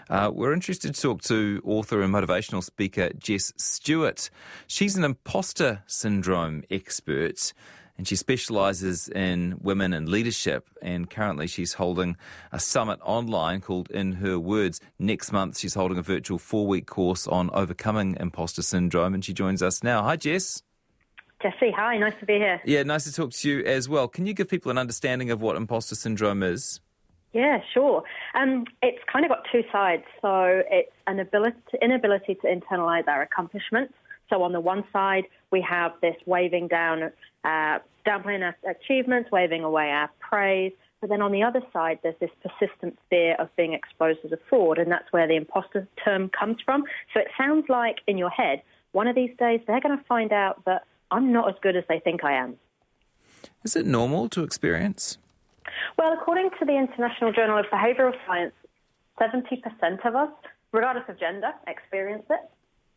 We're interested to talk to author and motivational speaker Jess Stewart. She's an imposter syndrome expert and she specialises in women and leadership, and currently she's holding a summit online called In Her Words. Next month she's holding a virtual 4-week course on overcoming imposter syndrome, and she joins us now. Hi Jess. Jesse, hi, nice to be here. Yeah, nice to talk to you as well. Can you give people an understanding of what imposter syndrome is? Yeah, sure. It's kind of got two sides. So it's an inability to internalize our accomplishments. So on the one side, we have this waving down, downplaying our achievements, waving away our praise. But then on the other side, there's this persistent fear of being exposed as a fraud, and that's where the imposter term comes from. So it sounds like in your head, one of these days they're going to find out that I'm not as good as they think I am. Is it normal to experience? Well, according to the International Journal of Behavioural Science, 70% of us, regardless of gender, experience it.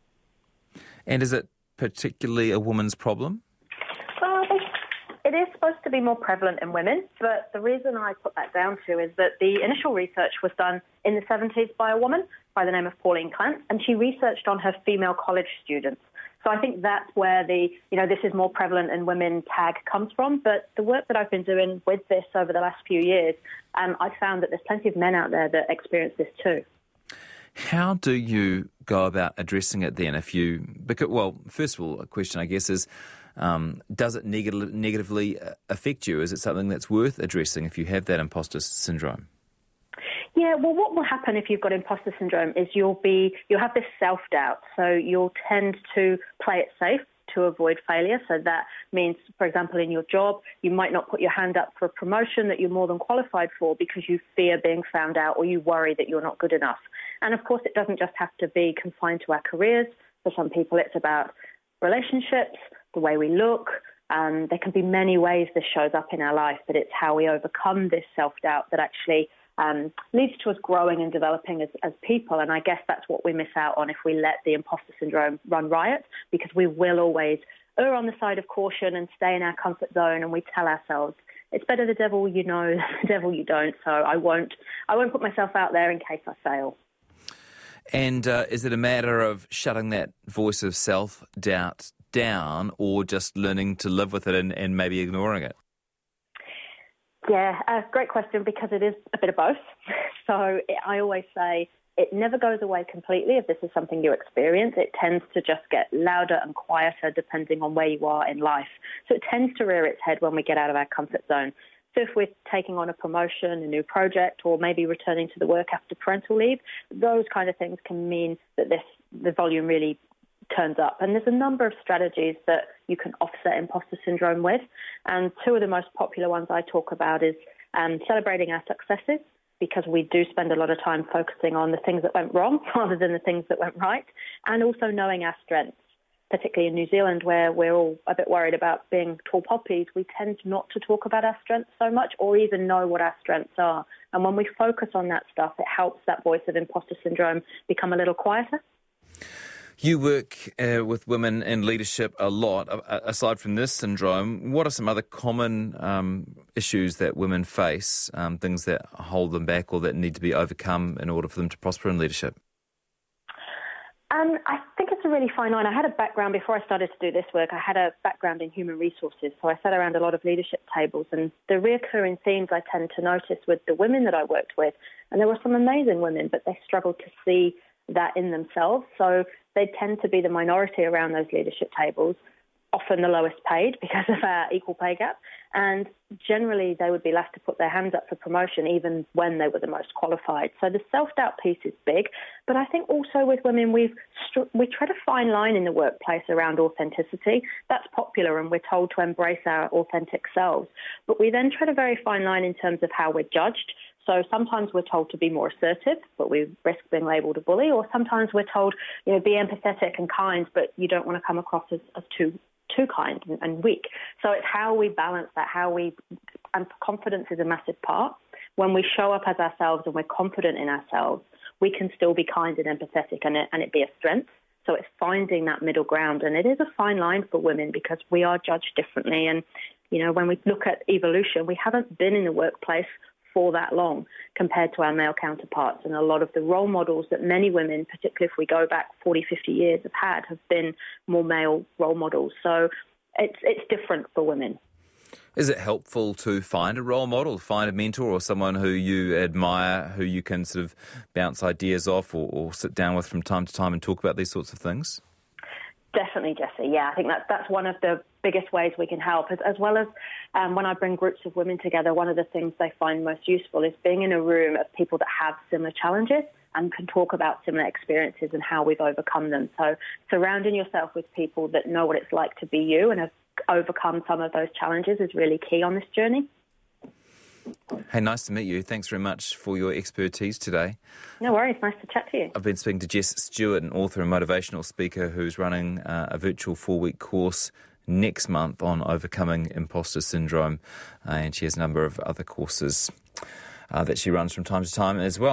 And is it particularly a woman's problem? Well, it is supposed to be more prevalent in women, but the reason I put that down to is that the initial research was done in the 70s by a woman by the name of Pauline Clance, and she researched on her female college students. So I think that's where the, this is more prevalent in women tag comes from. But the work that I've been doing with this over the last few years, I've found that there's plenty of men out there that experience this too. How do you go about addressing it then? First of all, a question I guess is, does it negatively affect you? Is it something that's worth addressing if you have that imposter syndrome? Yeah, well, what will happen if you've got imposter syndrome is you'll have this self-doubt. So you'll tend to play it safe to avoid failure. So that means, for example, in your job, you might not put your hand up for a promotion that you're more than qualified for because you fear being found out or you worry that you're not good enough. And of course, it doesn't just have to be confined to our careers. For some people, it's about relationships, the way we look. There can be many ways this shows up in our life, but it's how we overcome this self-doubt that actually leads to us growing and developing as people. And I guess that's what we miss out on if we let the imposter syndrome run riot, because we will always err on the side of caution and stay in our comfort zone, and we tell ourselves, it's better the devil you know than the devil you don't, so I won't put myself out there in case I fail. And is it a matter of shutting that voice of self-doubt down, or just learning to live with it and maybe ignoring it? Yeah, great question, because it is a bit of both. So I always say it never goes away completely if this is something you experience. It tends to just get louder and quieter depending on where you are in life. So it tends to rear its head when we get out of our comfort zone. So if we're taking on a promotion, a new project, or maybe returning to the work after parental leave, those kind of things can mean that the volume really turns up. And there's a number of strategies that you can offset imposter syndrome with. And two of the most popular ones I talk about is celebrating our successes, because we do spend a lot of time focusing on the things that went wrong rather than the things that went right, and also knowing our strengths. Particularly in New Zealand, where we're all a bit worried about being tall poppies, we tend not to talk about our strengths so much or even know what our strengths are. And when we focus on that stuff, it helps that voice of imposter syndrome become a little quieter. You work with women in leadership a lot. Aside from this syndrome, what are some other common issues that women face, things that hold them back or that need to be overcome in order for them to prosper in leadership? I think it's a really fine line. I had a background, before I started to do this work, I had a background in human resources. So I sat around a lot of leadership tables, and the reoccurring themes I tend to notice with the women that I worked with, and there were some amazing women, but they struggled to see that in themselves. So they tend to be the minority around those leadership tables, often the lowest paid because of our equal pay gap. And generally, they would be left to put their hands up for promotion even when they were the most qualified. So the self-doubt piece is big. But I think also with women, we tread a fine line in the workplace around authenticity. That's popular, and we're told to embrace our authentic selves. But we then tread a very fine line in terms of how we're judged. So sometimes we're told to be more assertive, but we risk being labelled a bully. Or sometimes we're told, be empathetic and kind, but you don't want to come across as too kind and weak. So it's how we balance that, and confidence is a massive part. When we show up as ourselves and we're confident in ourselves, we can still be kind and empathetic and it be a strength. So it's finding that middle ground. And it is a fine line for women because we are judged differently. And, when we look at evolution, we haven't been in the workplace for that long compared to our male counterparts. And a lot of the role models that many women, particularly if we go back 40, 50 years, have been more male role models. So it's different for women. Is it helpful to find a role model, find a mentor or someone who you admire, who you can sort of bounce ideas off or sit down with from time to time and talk about these sorts of things? Definitely, Jesse. Yeah, I think that's one of the biggest ways we can help, as well as when I bring groups of women together, one of the things they find most useful is being in a room of people that have similar challenges and can talk about similar experiences and how we've overcome them. So surrounding yourself with people that know what it's like to be you and have overcome some of those challenges is really key on this journey. Hey, nice to meet you. Thanks very much for your expertise today. No worries. Nice to chat to you. I've been speaking to Jess Stewart, an author and motivational speaker who's running a virtual 4-week course next month on overcoming imposter syndrome. And she has a number of other courses that she runs from time to time as well.